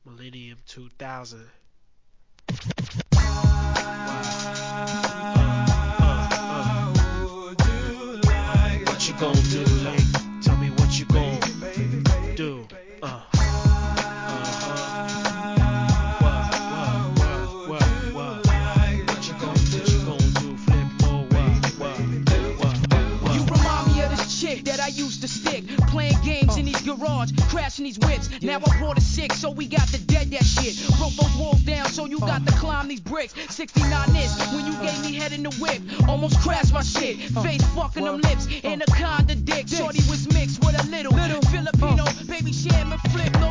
Millennium 2000. What you gon' do, like? Tell me what you gon' do. What you gon' do? Flip more. You remind me of this chick that I used to stick, playing games in these garage, crashing these whips. Now I brought a six, so we got to dead that shit. Broke those walls down, so you got to climb these bricks. 69 inch, when you gave me head in the whip, almost crashed my shit. Face fucking them lips, anaconda dick. Shorty was mixed with a little Filipino, baby sham and flip.